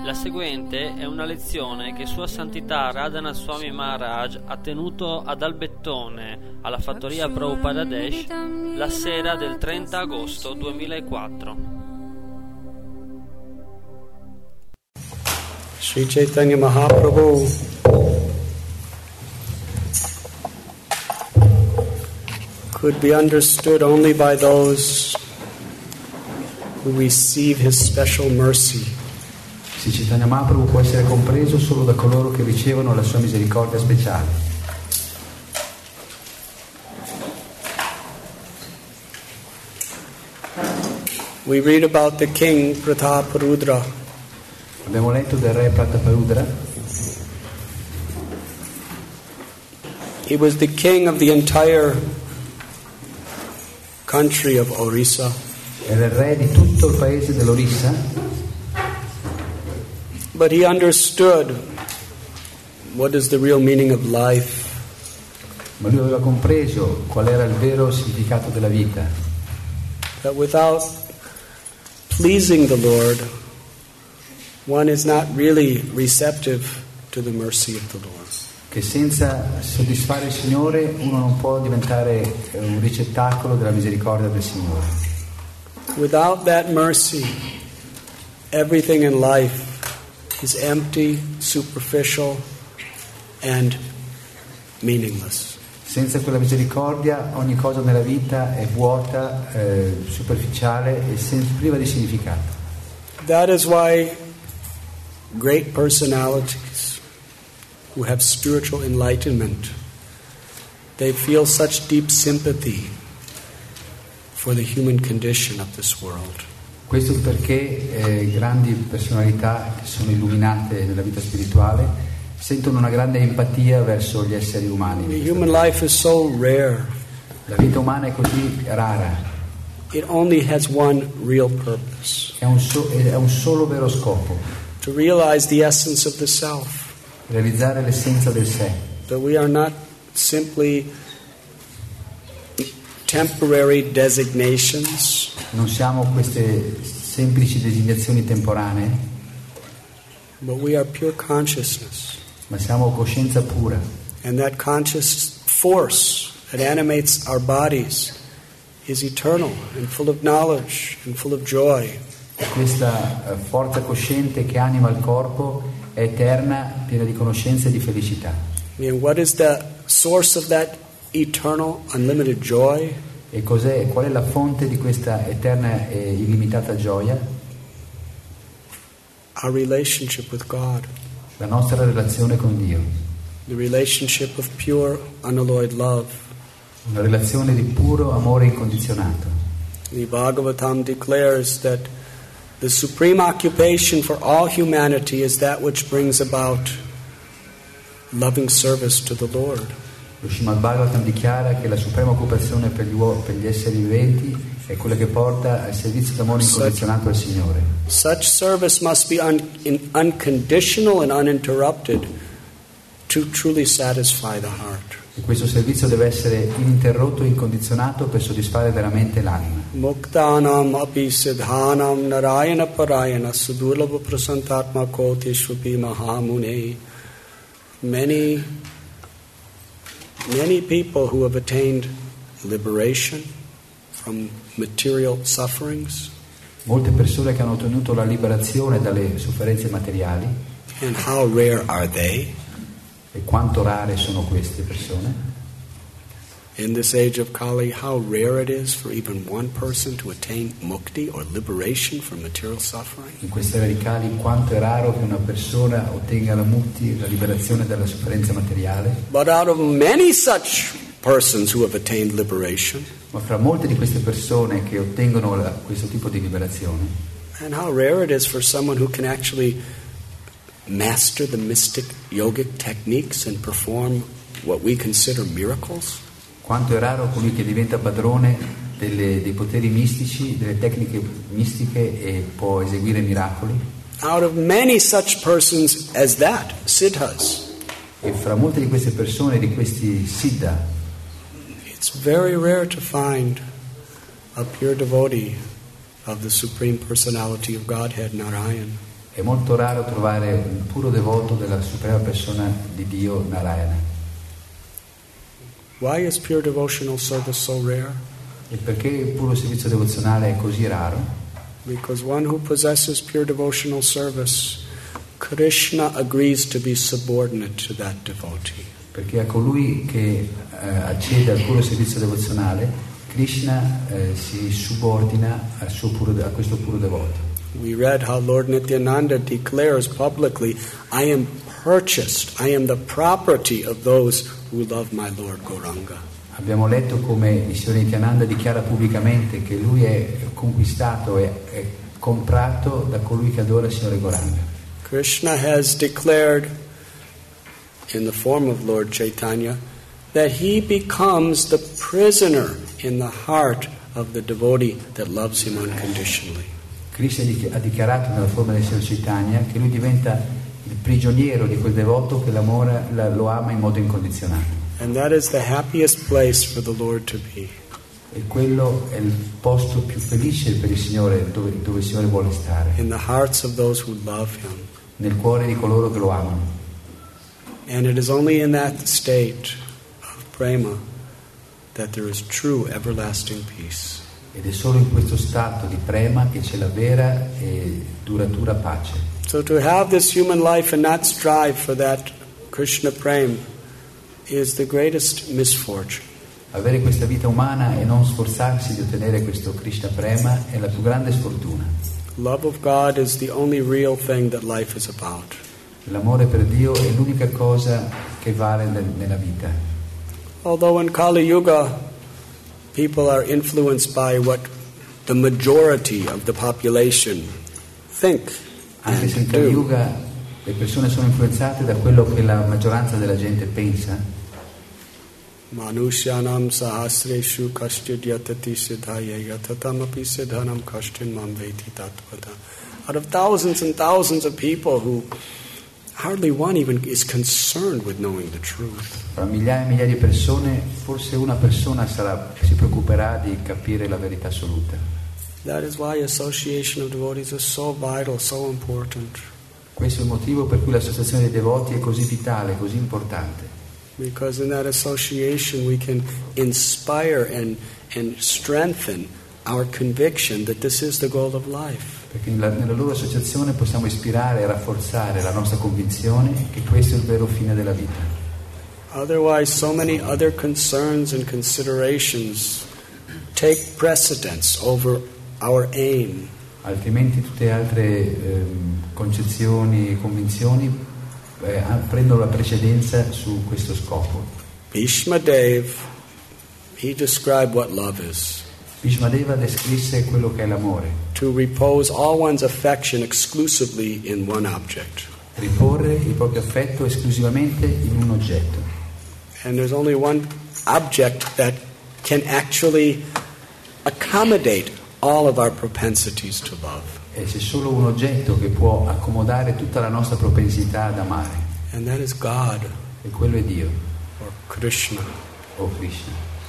La seguente è una lezione che Sua Santità Radhana Swami Maharaj ha tenuto ad Albettone, alla fattoria Prabhupada Desh, la sera del 30 agosto 2004. Sri Chaitanya Mahaprabhu could be understood only by those who receive his special mercy. Sri Chaitanya Mahaprabhu può essere compreso solo da coloro che ricevono la sua misericordia speciale. We read about the king Prataparudra. Abbiamo letto del re Prataparudra. He was the king of the entire country of Orissa. Era il re di tutto il paese dell'Orissa. But he understood what is the real meaning of life. Ma lui aveva compreso qual era il vero significato della vita. That without pleasing the Lord, one is not really receptive to the mercy of the Lord. Che senza soddisfare il Signore uno non può diventare un ricettacolo della misericordia del Signore. Without that mercy, everything in life is empty, superficial, and meaningless. Senza quella misericordia ogni cosa nella vita è vuota, superficiale e priva di significato. That is why great personalities who have spiritual enlightenment, they feel such deep sympathy for the human condition of this world. Questo perché grandi personalità che sono illuminate nella vita spirituale sentono una grande empatia verso gli esseri umani. The human life is so rare. La vita umana è così rara. It only has one real purpose. Ha un solo vero scopo. To realize the essence of the self. Realizzare l'essenza del sé. That we are not simply temporary designations. Non siamo queste semplici designazioni temporanee, but we are pure consciousness. Ma siamo coscienza pura. And that conscious force that animates our bodies is eternal and full of knowledge and full of joy. E questa forza cosciente che anima il corpo è eterna, piena di conoscenza e di felicità. And what is the source of that eternal, unlimited joy? E qual è la fonte di questa eterna e illimitata gioia? Our relationship with God. La nostra relazione con Dio. The relationship of pure, unalloyed love. Una relazione di puro amore incondizionato. The Bhagavatam declares that the supreme occupation for all humanity is that which brings about loving service to the Lord. Lo Srimad Bhagavatam dichiara che la suprema occupazione per gli esseri viventi è quella che porta al servizio d'amore incondizionato al Signore. Such service must be unconditional and uninterrupted to truly satisfy the heart. E questo servizio deve essere ininterrotto e incondizionato per soddisfare veramente l'anima. Muktanam api siddhanam narayana parayana sudurlabha prasantatma kotishvapi mahamune. Many people who have attained liberation from material sufferings. Molte persone che hanno ottenuto la liberazione dalle sofferenze materiali. And how rare are they? E quanto rare sono queste persone? In this age of Kali, how rare it is for even one person to attain mukti or liberation from material suffering. In questa era di Kali, quanto è raro che una persona ottenga la mukti, la liberazione dalla sofferenza materiale. But out of many such persons who have attained liberation, ma fra molte di queste persone che ottengono questo tipo di liberazione, and how rare it is for someone who can actually master the mystic yogic techniques and perform what we consider miracles. Quanto è raro colui che diventa padrone dei poteri mistici, delle tecniche mistiche e può eseguire miracoli. Out of many such persons as that, siddhas. E fra molte di queste persone, di questi siddha, it's very rare to find a pure devotee of the Supreme Personality of Godhead, Narayan. È molto raro trovare un puro devoto della suprema persona di Dio, Narayana. Why is pure devotional service so rare? E perché il puro servizio devozionale è così raro? Because one who possesses pure devotional service, Krishna agrees to be subordinate to that devotee. Perché a colui che accede al puro servizio devozionale, Krishna si subordina a questo puro devoto. We read how Lord Nityananda declares publicly, I am purchased, I am the property of those who love my Lord Gauranga. Abbiamo letto come il Signore Nityananda dichiara pubblicamente che lui è conquistato, è comprato da colui che adora il Signore Gauranga. Krishna has declared in the form of Lord Chaitanya that he becomes the prisoner in the heart of the devotee that loves him unconditionally. Krishna ha dichiarato nella forma del Signore Chaitanya che lui diventa il prigioniero di quel devoto che lo ama in modo incondizionato. And that is the happiest place for the Lord to be. E quello è il posto più felice per il Signore, dove il Signore vuole stare. In the hearts of those who love him. Nel cuore di coloro che lo amano. And it is only in that state of prema that there is true everlasting peace. Ed è solo in questo stato di prema che c'è la vera e duratura pace. So to have this human life and not strive for that Krishna prema is the greatest misfortune. Avere questa vita umana e non sforzarsi di ottenere questo Krishna prema è la più grande sfortuna. Love of God is the only real thing that life is about. L'amore per Dio è l'unica cosa che vale nella vita. Although in Kali Yuga people are influenced by what the majority of the population think Anche se in and Kali do. Yuga le persone sono influenzate da quello che la maggioranza della gente pensa. Manushyanam sahasreshu kashchid yatati siddhaya yatatamapi siddhanam kashtin mam veti tatvata. Out of thousands and thousands of people who hardly one even is concerned with knowing the truth. Fra migliaia e migliaia di persone, forse una persona si preoccuperà di capire la verità assoluta. That is why association of devotees is so vital, so important. Questo è il motivo per cui l'associazione dei devoti è così vitale, così importante. Because in that association we can inspire and strengthen our conviction that this is the goal of life. Perché nella loro associazione possiamo ispirare e rafforzare la nostra convinzione che questo è il vero fine della vita. Otherwise, so many other concerns and considerations take precedence over our aim. Altrimenti tutte altre concezioni e convinzioni prendono la precedenza su questo scopo. Bhishma Dev, he described what love is. Bhishmadeva descrisse quello che è l'amore. To repose all one's affection exclusively in one object. Riporre il proprio affetto esclusivamente in un oggetto. And there's only one object that can actually accommodate all of our propensities to love. E c'è solo un oggetto che può accomodare tutta la nostra propensità ad amare. And that is God. E quello è Dio. Or Krishna. O Krishna.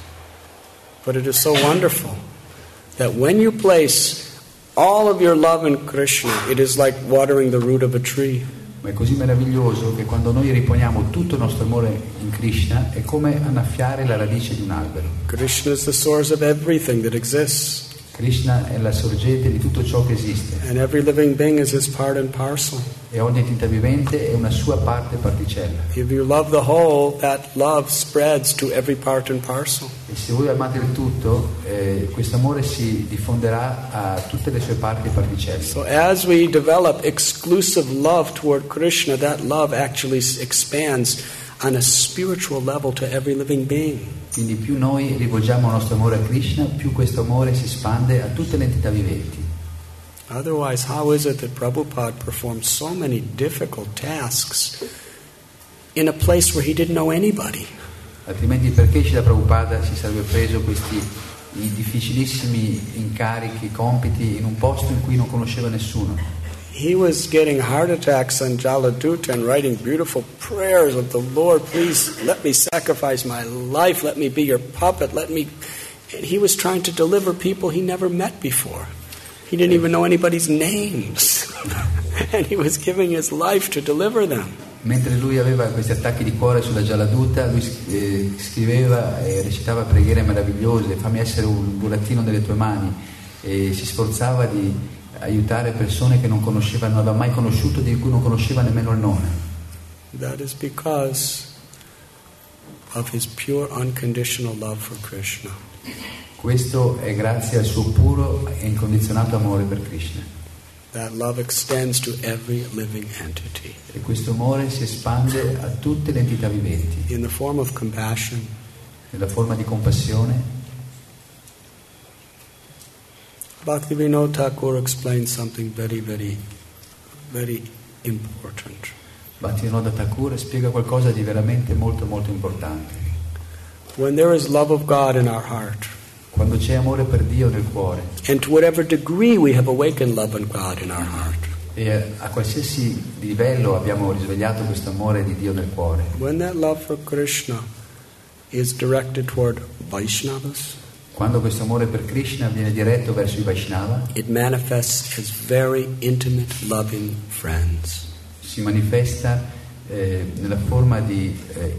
But it is so wonderful that when you place all of your love in Krishna, it is like watering the root of a tree. Ma è così meraviglioso che quando noi riponiamo tutto il nostro amore in Krishna è come annaffiare la radice di un albero. Krishna is the source of everything that exists. Krishna è la sorgente di tutto ciò che esiste. And every living being is his part and parcel. E ogni entità vivente è una sua parte particella. If you love the whole, that love spreads to every part and parcel. E se voi amate il tutto, questo amore si diffonderà a tutte le sue parti e particelle. So as we develop exclusive love toward Krishna, that love actually expands on a spiritual level to every living being. Quindi più noi rivolgiamo il nostro amore a Krishna, più questo amore si espande a tutte le entità viventi. Otherwise, how is it that Prabhupada performed so many difficult tasks in a place where he didn't know anybody? Altrimenti perché Srila Prabhupada si sarebbe preso questi difficilissimi incarichi, compiti in un posto in cui non conosceva nessuno? He was getting heart attacks on Jaladuta and writing beautiful prayers of the Lord, please let me sacrifice my life, let me be your puppet, let me... And he was trying to deliver people he never met before. He didn't even know anybody's names. And he was giving his life to deliver them. Mentre lui aveva questi attacchi di cuore sulla gialladuta, lui scriveva e recitava preghiere meravigliose, fammi essere un burattino nelle tue mani, e si sforzava di aiutare persone che non conosceva, non aveva mai conosciuto, di cui non conosceva nemmeno il nome. That is because of his pure unconditional love for Krishna. Questo è grazie al suo puro e incondizionato amore per Krishna. That love extends to every living entity. E questo amore si espande a tutte le entità viventi. In the form of compassion. Nella forma di compassione. Bhaktivinoda Thakur explains something very, very, very important. Bhaktivinoda Thakur spiega qualcosa di veramente molto, molto importante. When there is love of God in our heart, quando c'è amore per Dio nel cuore, and to whatever degree we have awakened love of God in our heart, e a qualsiasi livello abbiamo risvegliato questo amore di Dio nel cuore, when that love for Krishna is directed toward Vaishnavas, quando questo amore per Krishna viene diretto verso i Vaishnava, it manifests as very intimate, loving friends. Si manifesta nella forma di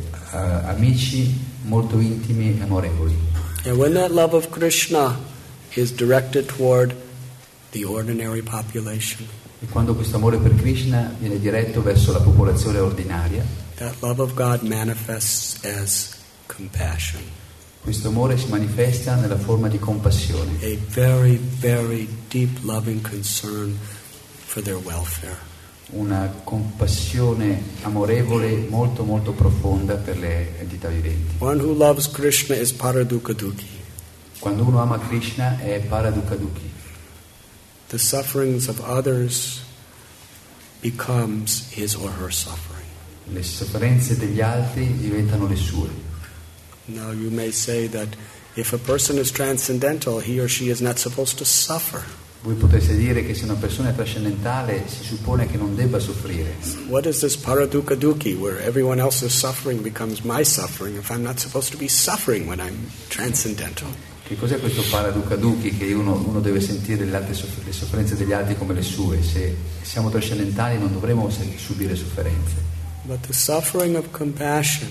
amici molto intimi e amorevoli. And when that love of Krishna is directed toward the ordinary population, e quando questo amore per Krishna viene diretto verso la popolazione ordinaria, that love of God manifests as compassion. Questo amore si manifesta nella forma di compassione. A very, very deep loving concern for their welfare. Una compassione amorevole molto molto profonda per le entità viventi. One who loves Krishna is Paradukaduki. Quando uno ama Krishna è Paradukaduki. The sufferings of others becomes his or her suffering. Le sofferenze degli altri diventano le sue. Now you may say that if a person is transcendental, he or she is not supposed to suffer. Voi potreste dire che se una persona è trascendentale si suppone che non debba soffrire. What is this Paradukaduki, where everyone else's suffering becomes my suffering if I'm not supposed to be suffering when I'm transcendental? Che cos'è questo Paradukaduki che uno deve sentire le sofferenze degli altri come le sue? Se siamo trascendentali non dovremo subire sofferenze. But the suffering of compassion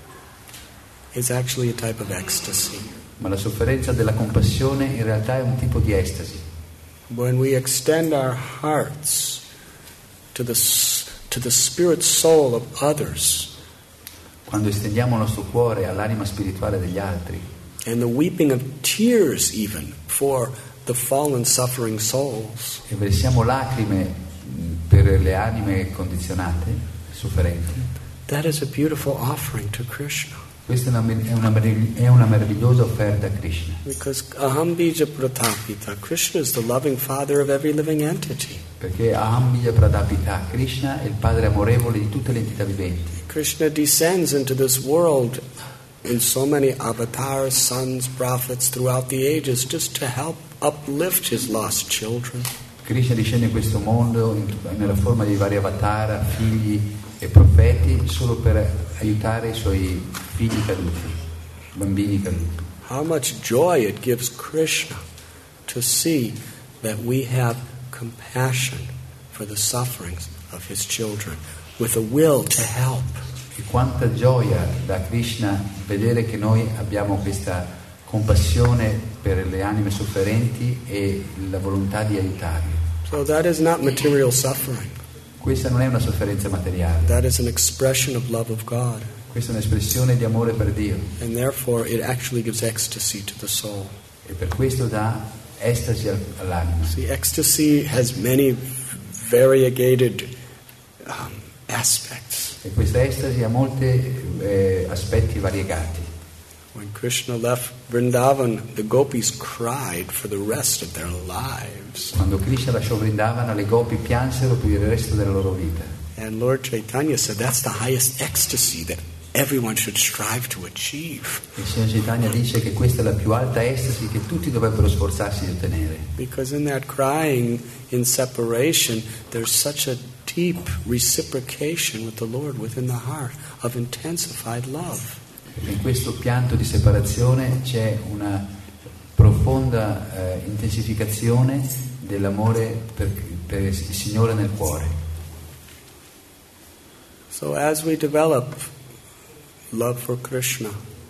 is actually a type of ecstasy. Ma la sofferenza della compassione in realtà è un tipo di estasi. When we extend our hearts to the spirit soul of others, quando estendiamo il nostro cuore all'anima spirituale degli altri, and the weeping of tears even for the fallen suffering souls, e versiamo lacrime per le anime condizionate, sofferenti, that is a beautiful offering to Krishna. Questa è una meravigliosa offerta a Krishna. Because Aham Bija Pratapita, Krishna is the loving father of every living entity. Perché Aham Bija Pratapita, Krishna è il padre amorevole di tutte le entità viventi. Krishna descends into this world in so many avatars, sons, prophets throughout the ages just to help uplift his lost children. Krishna discende in questo mondo nella forma di vari avatar, figli e profeti solo per aiutare i suoi figli caduti, bambini caduti. How much joy it gives Krishna to see that we have compassion for the sufferings of his children with a will to help. E quanta gioia dà Krishna vedere che noi abbiamo questa compassione per le anime sofferenti e la volontà di aiutarli. So that is not material suffering. Questa non è una sofferenza materiale. That is an expression of love of God. Questa è un'espressione di amore per Dio. And therefore it actually gives ecstasy to the soul. E per questo dà estasi all'anima. See, ecstasy has many variegated aspects. E questa estasi ha molti aspetti variegati. When Krishna left Vrindavan, the gopis cried for the rest of their lives. Quando Krishna lasciò Vrindavana, le gopi piansero per il resto della loro vita. And Lord Chaitanya said that's the highest ecstasy that everyone should strive to achieve. Il Signor Chaitanya dice che questa è la più alta estasi che tutti dovrebbero sforzarsi di ottenere. Because in that crying in separation, there's such a deep reciprocation with the Lord within the heart of intensified love. Perché in questo pianto di separazione c'è una profonda intensificazione dell'amore il Signore nel cuore. So as we develop love for Krishna,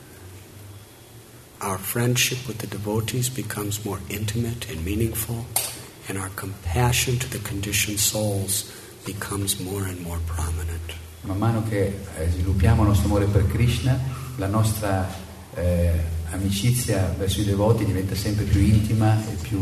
our friendship with the devotees becomes more intimate and meaningful, and our compassion to the conditioned souls becomes more and more prominent. Man mano che sviluppiamo il nostro amore per Krishna, la nostra amicizia verso i devoti diventa sempre più intima e più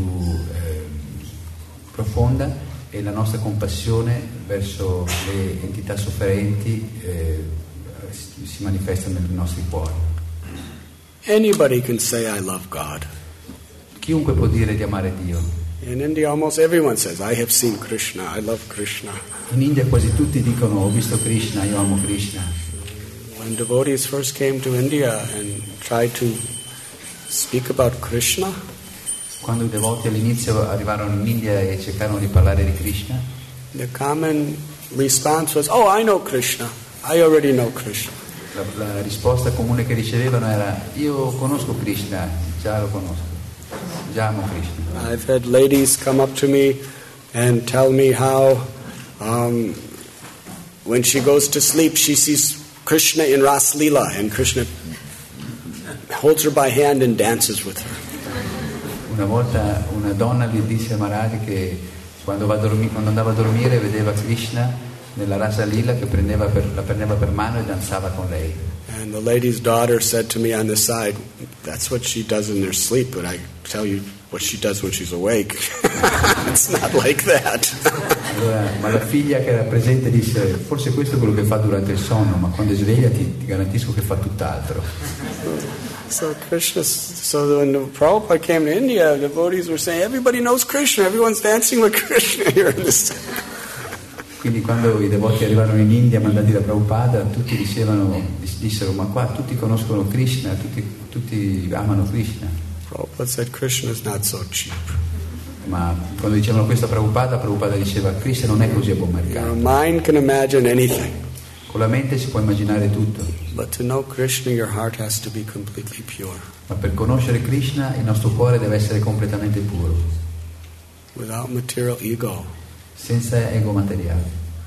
profonda, e la nostra compassione verso le entità sofferenti si manifesta nei nostri cuori. Anybody can say, I love God. Chiunque può dire di amare Dio. In India almost everyone says, I have seen Krishna, I love Krishna. In India quasi tutti dicono, ho visto Krishna, io amo Krishna. When devotees first came to India and tried to speak about Krishna, quando i devoti all'inizio arrivarono in India e cercarono di parlare di Krishna, the common response was, oh, I know Krishna, I already know Krishna. La risposta comune che ricevevano era, io conosco Krishna, già lo conosco, già amo Krishna. I've had ladies come up to me and tell me how when she goes to sleep she sees Krishna in Ras Leela, and Krishna holds her by hand and dances with her. Una volta una donna gli disse a Maharaj che quando andava a dormire vedeva Krishna nella Rasa Lila che la prendeva per mano e danzava con lei. And the lady's daughter said to me on the side, that's what she does in her sleep, but I tell you what she does when she's awake. It's not like that. Allora, ma la figlia che era presente disse, forse questo è quello che fa durante il sonno, ma quando è sveglia ti garantisco che fa tutt'altro. So when Prabhupada came to India, the devotees were saying, everybody knows Krishna, everyone's dancing with Krishna here in this. Quindi quando i devoti arrivarono in India mandati da Prabhupada, tutti dissero, ma qua tutti conoscono Krishna, tutti amano Krishna. Prabhupada said Krishna is not so cheap. Ma quando dicevano questo a Prabhupada diceva, Krishna non è così a buon mercato. Your mind can imagine anything. Con la mente si può immaginare tutto. But to know Krishna, your heart has to be completely pure. Ma per conoscere Krishna il nostro cuore deve essere completamente puro. Without material ego. Senza ego materiale.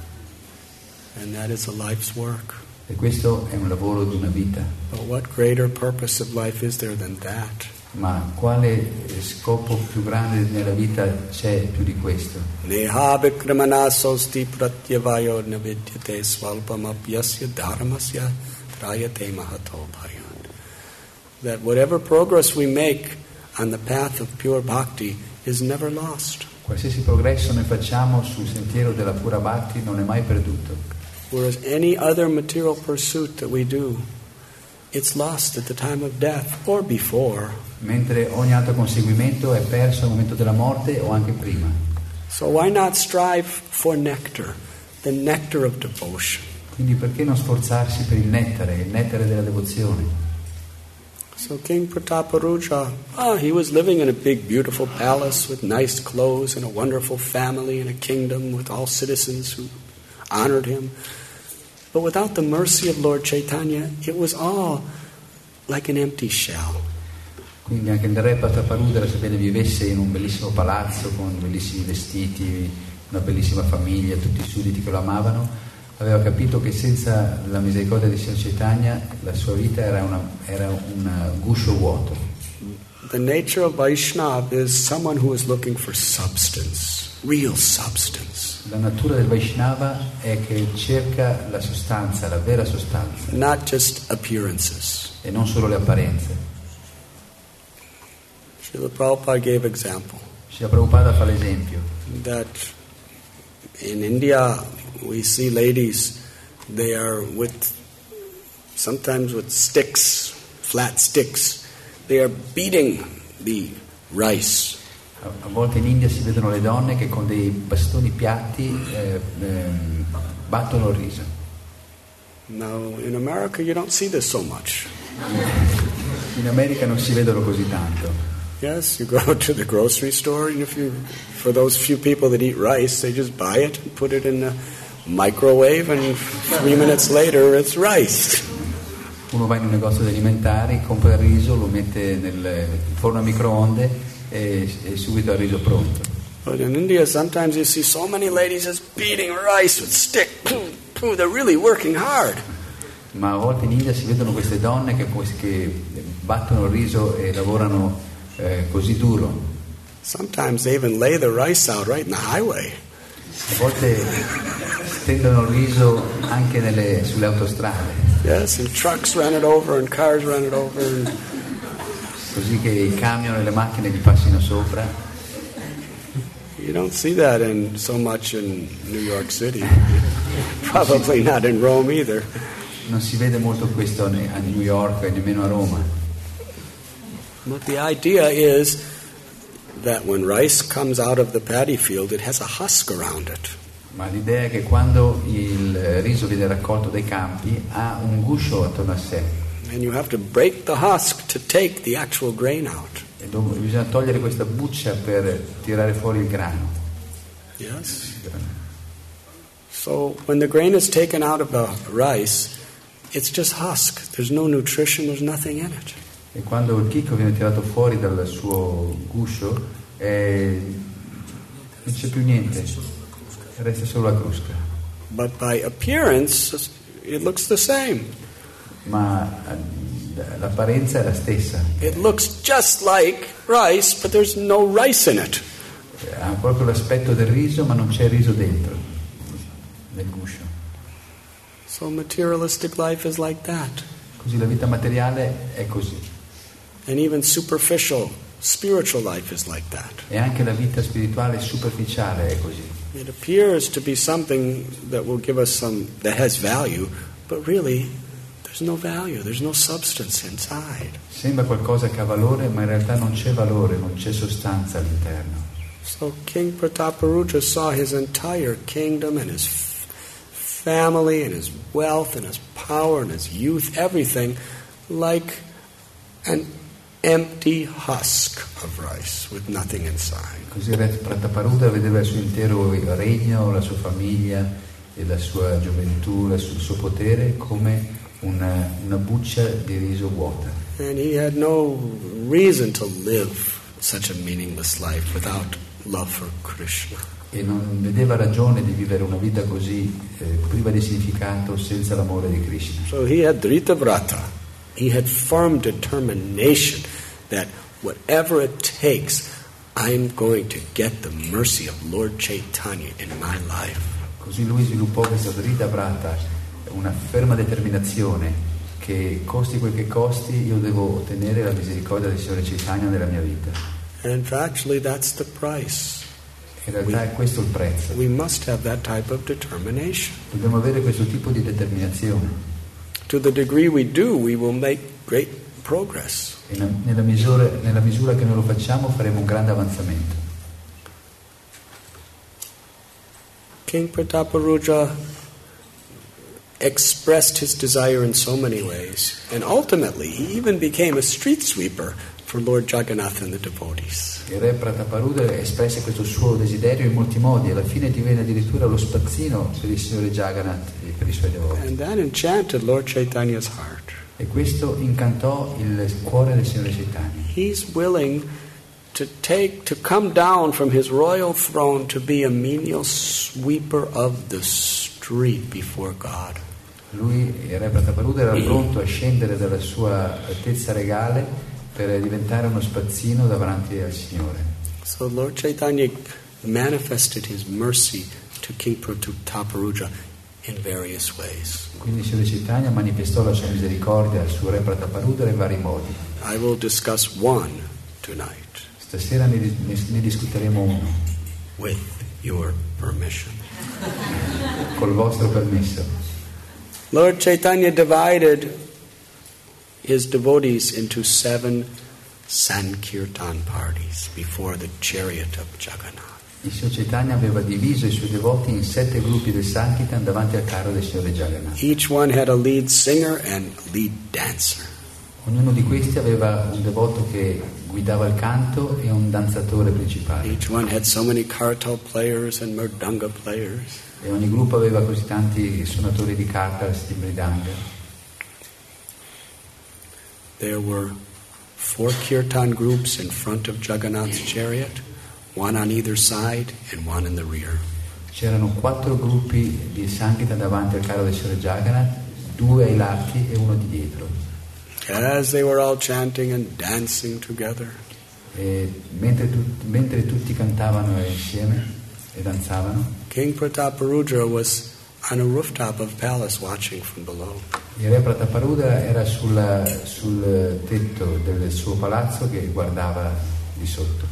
And that is a life's work. E questo è un lavoro di una vita. But what greater purpose of life is there than that? Ma quale scopo più grande nella vita c'è più di questo? Neha vikramana sosti pratyavayo navidyate swalpam apyasya dharmasya trayate mahato bhayan. That whatever progress we make on the path of pure bhakti is never lost. Qualsiasi progresso noi facciamo sul sentiero della pura bhakti non è mai perduto. Whereas any other material pursuit that we do, it's lost at the time of death or before. Mentre ogni altro conseguimento è perso al momento della morte o anche prima. So why not strive for nectar, the nectar of devotion? Quindi perché non sforzarsi per il nettare della devozione? So King Prataparuja, he was living in a big, beautiful palace with nice clothes and a wonderful family and a kingdom with all citizens who honored him. But without the mercy of Lord Chaitanya, it was all like an empty shell. Quindi anche il re Prataparudra, sebbene vivesse in un bellissimo palazzo con bellissimi vestiti, una bellissima famiglia, tutti i sudditi che lo amavano, aveva capito che senza la misericordia di Signor Chaitanya la sua vita era un guscio vuoto. The nature of Vaishnava is someone who is looking for substance, real substance. La natura del Vaishnava è che cerca la sostanza, la vera sostanza. Not just appearances. E non solo le apparenze. Srila Prabhupada gave example. Srila Prabhupada fa l'esempio. That in India we see ladies, they are sometimes with sticks, flat sticks, they are beating the rice. A volte in India si vedono le donne che con dei bastoni piatti battono il riso. Now in America you don't see this so much. In America non si vedono così tanto. Yes, you go to the grocery store and for those few people that eat rice, they just buy it and put it in the microwave and 3 minutes later it's rice. Uno va in un negozio di alimentari, compra il riso, lo mette nel forno a microonde e subito ha il riso pronto. But in India, sometimes you see so many ladies just beating rice with stick. They're really working hard. Ma a volte in India si vedono queste donne che battono il riso e lavorano così duro. Sometimes they even lay the rice out right in the highway. A volte stendono il riso anche sulle autostrade. Yes, and trucks run it over and cars run it over. Così che i camion e le macchine gli passino sopra. You don't see that so much in New York City. Probably not in Rome either. Non si vede molto questo a New York e nemmeno a Roma. But the idea is that when rice comes out of the paddy field, it has a husk around it. Ma l'idea è che quando il riso viene raccolto dai campi ha un guscio attorno a sé. And you have to break the husk to take the actual grain out. E bisogna togliere questa buccia per tirare fuori il grano. Yes. So when the grain is taken out of the rice, it's just husk. There's no nutrition, there's nothing in it. E quando il chicco viene tirato fuori dal suo guscio, non c'è più niente, resta solo la crusca. But by appearance, it looks the same. Ma l'apparenza è la stessa. It looks just like rice, but there's no rice in it. Ha proprio l'aspetto del riso, ma non c'è riso dentro, nel guscio. So materialistic life is like that. Così la vita materiale è così. And even superficial spiritual life is like that. E anche la vita spirituale superficiale è così. It appears to be something that will give us that has value, but really there's no value, there's no substance inside. Sembra qualcosa che ha valore, ma in realtà non c'è valore, non c'è sostanza all'interno. So King Prataparuja saw his entire kingdom and his family and his wealth and his power and his youth, everything, like an empty husk of rice with nothing inside. Così il re Prataparuja vedeva il suo intero regno, la sua famiglia e la sua gioventù, il suo potere come una buccia di riso vuota. And he had no reason to live such a meaningless life without love for Krishna. E non vedeva ragione di vivere una vita così priva di significato senza l'amore di Krishna. So he had Dritavrata. He had firm determination that whatever it takes, I'm going to get the mercy of Lord Chaitanya in my life. Così lui sviluppò questa Dritavrata, una ferma determinazione che costi quel che costi io devo ottenere la misericordia del Signore Chaitanya nella mia vita. And actually that's the price. In realtà è questo il prezzo. We must have that type of determination. Dobbiamo avere questo tipo di determinazione. To the degree we do, we will make great progress. E nella misura che noi lo facciamo faremo un grande avanzamento. King Prataparuja expressed his desire in so many ways, and ultimately he even became a street sweeper for Lord Jagannath and the devotees. Il re Prataparuja espresse questo suo desiderio in molti modi, alla fine divenne addirittura lo spazzino per il Signore Jagannath e per i suoi devoti. And that enchanted Lord Chaitanya's heart. E questo incantò il cuore del Signore Chaitanya. He's willing to come down from his royal throne to be a menial sweeper of the street before God. Lui, il re Prataparuja, era pronto a scendere dalla sua altezza regale per diventare uno spazzino davanti al Signore. So Lord Chaitanya manifested his mercy to King Prataparuja in various ways. Quindi il Signore Chaitanya manifestò la sua misericordia al suo re Prataparuja in vari modi. I will discuss one tonight. Stasera ne discuteremo uno. With your permission. Col vostro permesso. Lord Chaitanya divided his devotees into 7 Sankirtan parties before the chariot of Jagannath. Il Signore Chaitanya aveva diviso i suoi devoti in 7 gruppi del Sankirtan davanti al carro del Signore Jagannath. Each one had a lead singer and lead dancer. Ognuno di questi aveva un devoto che guidava il canto e un danzatore principale. Each one had so many kartal players and mridanga players. E ogni gruppo aveva così tanti suonatori di kartals, di mridanga. There were 4 kirtan groups in front of Jagannath's chariot, one on either side and one in the rear. C'erano 4 gruppi di Sankirtan davanti al carro del Signore Jagannath, 2 ai lati e uno di dietro. As they were all chanting and dancing together, E mentre tutti cantavano insieme e danzavano, King Prataparudra was on a rooftop of palace watching from below. il re Prataparudra era sul tetto del suo palazzo che guardava di sotto.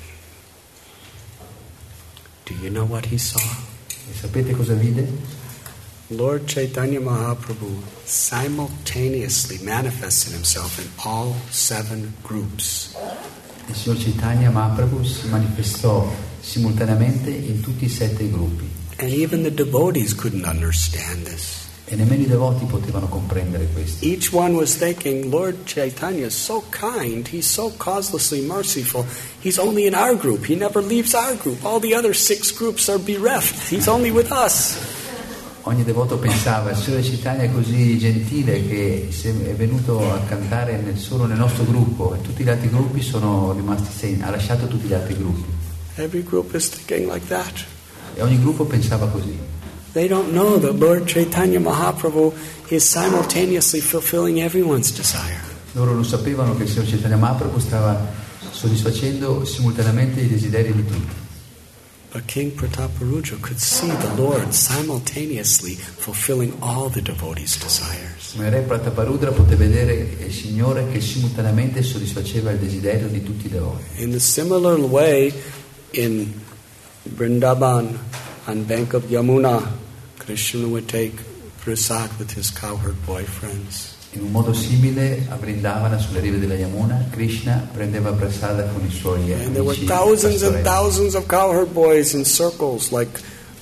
Do you know what he saw? E sapete cosa vide? Lord Chaitanya Mahaprabhu simultaneously manifested himself in all 7 groups. Il signor Chaitanya Mahaprabhu si manifestò simultaneamente in tutti i 7 gruppi. And even the devotees couldn't understand this. E nemmeno i devoti potevano comprendere questo. Each one was thinking, Lord Chaitanya is so kind, he's so causelessly merciful, he's only in our group, he never leaves our group, all the other 6 groups are bereft, he's only with us. Ogni devoto pensava, il Signore Chaitanya è così gentile che è venuto a cantare solo nel nostro gruppo e tutti gli altri gruppi sono rimasti ha lasciato tutti gli altri gruppi. Every group is thinking like that. E ogni gruppo pensava così. They don't know that Lord Chaitanya Mahaprabhu is simultaneously fulfilling everyone's desire. Loro non sapevano che il Signor Chaitanya Mahaprabhu stava soddisfacendo simultaneamente i desideri di tutti. But King Prataparudra could see the Lord simultaneously fulfilling all the devotees' desires. Ma il re Prataparudra poté vedere il Signore che simultaneamente soddisfaceva il desiderio di tutti i devoti. In a similar way, in Vrindavan, on bank of Yamuna, Krishna would take prasad with his cowherd boyfriends. In un modo simile a Vrindavana, sulle rive della Yamuna, Krishna prendeva prasada con i suoi And there were amici thousands and pastorelli. thousands of cowherd boys in circles like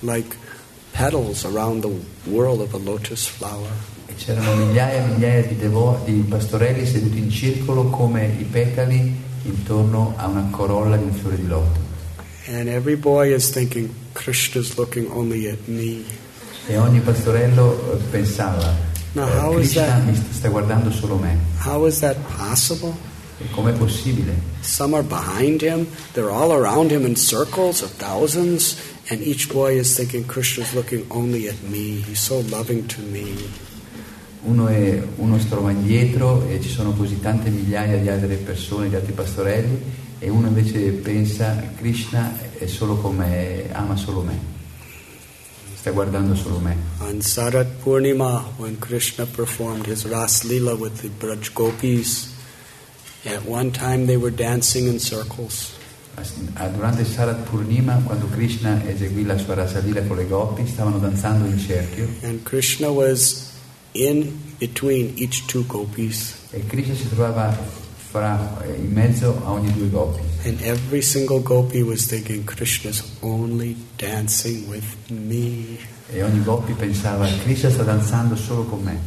petals around the whirl of a lotus flower. E c'erano migliaia e migliaia di pastorelli seduti in circolo come i petali intorno a una corolla di un fiore di loto. And every boy is thinking, Krishna's looking only at me. E ogni pastorello pensava, Now, how is Krishna that? mi sta guardando solo me. How is that possible? E com'è possibile? Some are behind him, they're all around him in circles of thousands, and each boy is thinking, Krishna's looking only at me, he's so loving to me. Uno si trova indietro e ci sono così tante migliaia di altre persone, di altri pastorelli, e uno invece pensa, Krishna è solo con me, ama solo me, sta guardando solo me. On Sarat Purnima, when Krishna performed his Ras Leela with the Braj Gopis, at one time they were dancing in circles. Durante il Sarat Purnima, quando Krishna eseguì la sua Rasalila con le gopi, stavano danzando in cerchio And Krishna was in between each 2 gopis. e Krishna si trovava in mezzo a ogni 2 gopi. And every single gopi was thinking, Krishna's only dancing with me. E ogni gopi pensava, Krishna sta danzando solo con me.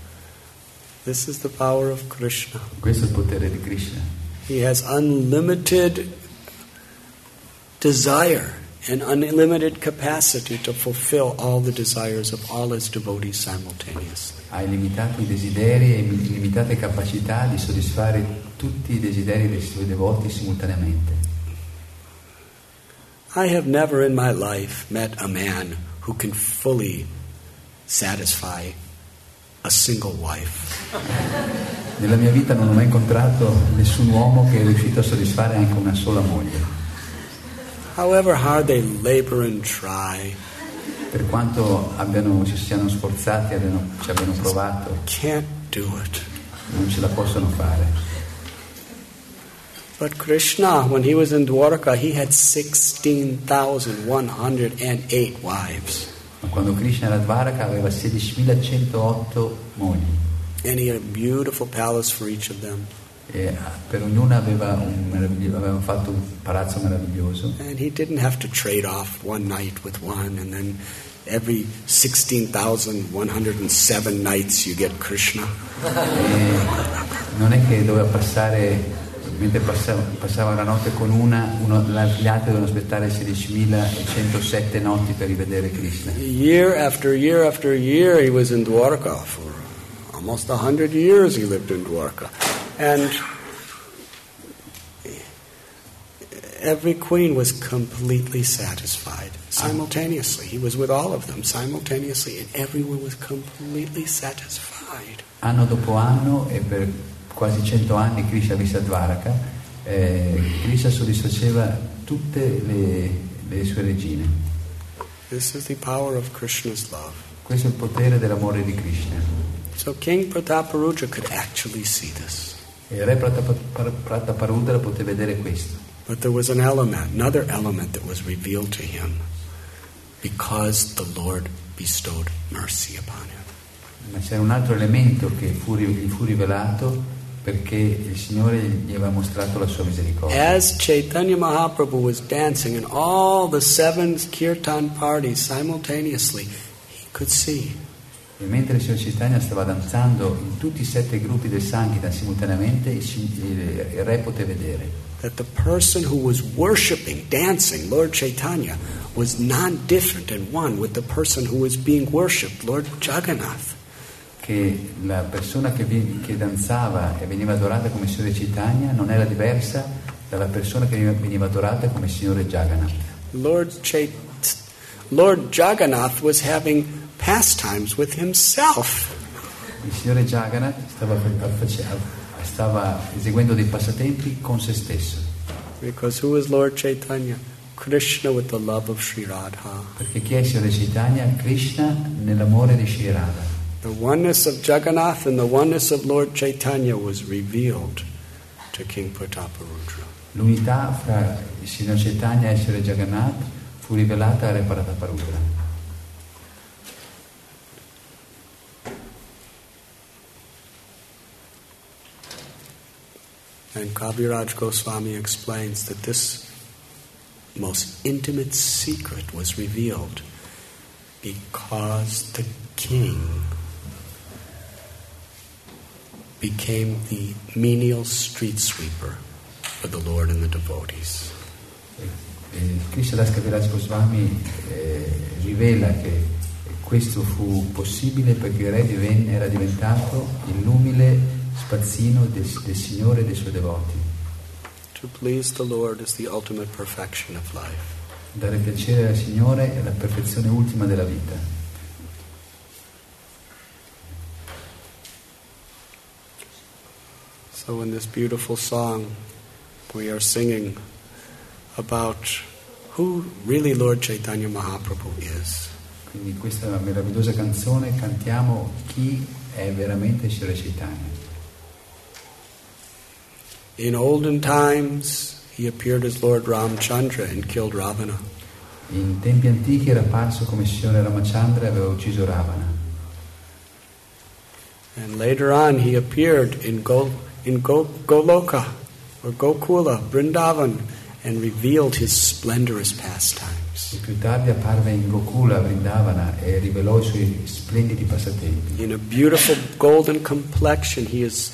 This is the power of Krishna. Questo è il potere di Krishna. He has unlimited desire and unlimited capacity to fulfill all the desires of all his devotees simultaneously. Ha illimitati desideri e illimitate capacità di soddisfare tutti i desideri dei suoi devoti simultaneamente. I have never in my life met a man who can fully satisfy a single wife. Nella mia vita non ho mai incontrato nessun uomo che è riuscito a soddisfare anche una sola moglie. However hard they labor and try, Per quanto si siano sforzati, ci abbiano provato, can't do it. non ce la possono fare. But Krishna, when he was in Dwarka, he had 16,108 wives. Ma quando Krishna era a Dvaraka aveva 16.108 mogli And he had a beautiful palace for each of them. e per ognuna aveva fatto un palazzo meraviglioso. And he didn't have to trade off one night with one, and then every 16,107 nights you get Krishna. E non è che doveva passare, mentre passava la notte con gli altri dovevano aspettare 16.107 notti per rivedere Krishna. Year after year after year he was in Dwarka. For almost 100 years he lived in Dwarka. And every queen was completely satisfied simultaneously. He was with all of them simultaneously, and everyone was completely satisfied. Anno dopo anno, e per quasi 100 anni Krishna visse a Dvaraka, Krishna soddisfaceva tutte le sue regine. This is the power of Krishna's love. Questo è il potere dell'amore di Krishna. So King Prataparudra could actually see this. E il re Prataparudra poteva vedere questo. But there was another element that was revealed to him because the Lord bestowed mercy upon him. Ma c'era un altro elemento che gli fu rivelato perché il Signore gli aveva mostrato la sua misericordia. As Chaitanya Mahaprabhu was dancing in all the 7 kirtan parties simultaneously, he could see. E mentre il Signor Chaitanya stava danzando in tutti i 7 gruppi del Sankirtan simultaneamente, il re poteva vedere that the person who was worshiping, dancing Lord Chaitanya was non-different and one with the person who was being worshipped, Lord Jagannath. Che la persona che danzava e veniva adorata come Signore Chaitanya non era diversa dalla persona che veniva adorata come Signore Jagannath. Lord Jagannath was having pastimes with himself. Il Signore Jagannath stava eseguendo dei passatempi con se stesso. Because who is Lord Chaitanya? Krishna with the love of Sri Radha. Perché chi è il Signore Chaitanya? Krishna nell'amore di Sri Radha. The oneness of Jagannath and the oneness of Lord Chaitanya was revealed to King Prataparudra. L'unità fra il Signore Chaitanya e il Signore Jagannath fu rivelata a Re Prataparudra. And Kaviraj Goswami explains that this most intimate secret was revealed because the king became the menial street sweeper for the Lord and the devotees. Krishnadas Kaviraj Goswami rivela che questo fu possibile perché il re era diventato l'umile spazzino del Signore e dei suoi devoti. To please the Lord is the ultimate perfection of life. Dare piacere al Signore è la perfezione ultima della vita. So in this beautiful song we are singing about who really Lord Chaitanya Mahaprabhu is. Quindi in questa meravigliosa canzone cantiamo chi è veramente Signore Chaitanya. In olden times, he appeared as Lord Ramchandra and killed Ravana. In tempi antichi era apparso come Signore Ramachandra e aveva ucciso Ravana. And later on, he appeared in Goloka or Gokula, Vrindavan, and revealed his splendorous pastimes. E più tardi apparve in Gokula, Vrindavana, e rivelò i suoi splendidi passatempi. In a beautiful golden complexion,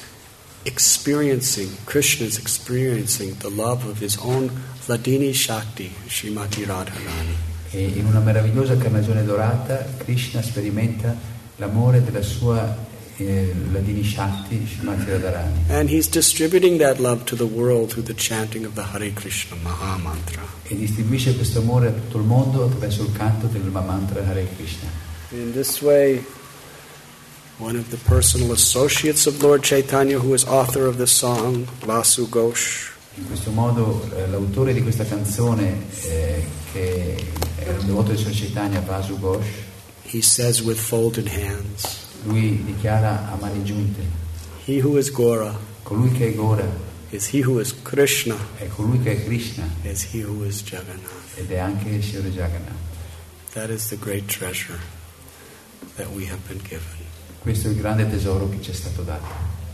Krishna is experiencing the love of his own Vladini Shakti, Srimati Radharani. E in una meravigliosa carnagione dorata, Krishna sperimenta l'amore della sua Vladini Shakti, Srimati Radharani. And he's distributing that love to the world through the chanting of the Hare Krishna Maha Mantra. E distribuisce questo amore a tutto il mondo attraverso il canto del mantra Hare Krishna. In this way, one of the personal associates of Lord Chaitanya, who is author of the song, Vasu Ghosh. In questo modo l'autore di questa canzone, che è un devoto del Signor Chaitanya, Vasu Ghosh, he says with folded hands, lui dichiara a mani giunte, he who is Gora colui che è Gora is he who is Krishna, è colui che è Krishna is he who is Jagannath. ed è anche il Signore Jagannath. That is the great treasure that we have been given. Questo è il grande tesoro che ci è stato dato.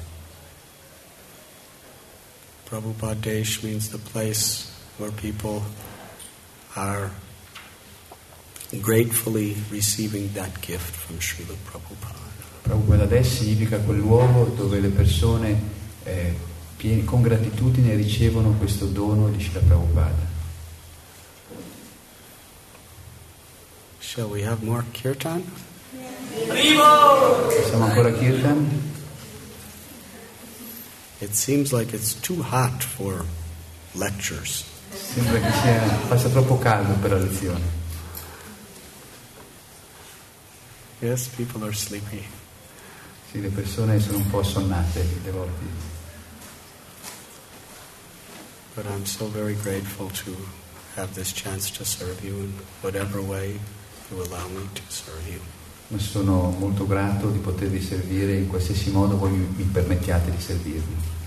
Prabhupada Desh means the place where people are gratefully receiving that gift from Srila Prabhupada. Prabhupada Desh significa quel luogo dove le persone con gratitudine ricevono questo dono di Srila Prabhupada. Shall we have more kirtan? Facciamo ancora kirtan? It seems like it's too hot for lectures. Sembra che faccia troppo caldo per la lezione. Yes, people are sleepy. Sì, le persone sono un po' assonnate, i devoti. But I'm so very grateful to have this chance to serve you in whatever way you allow me to serve you. Ma sono molto grato di potervi servire in qualsiasi modo voi mi permettiate di servirvi.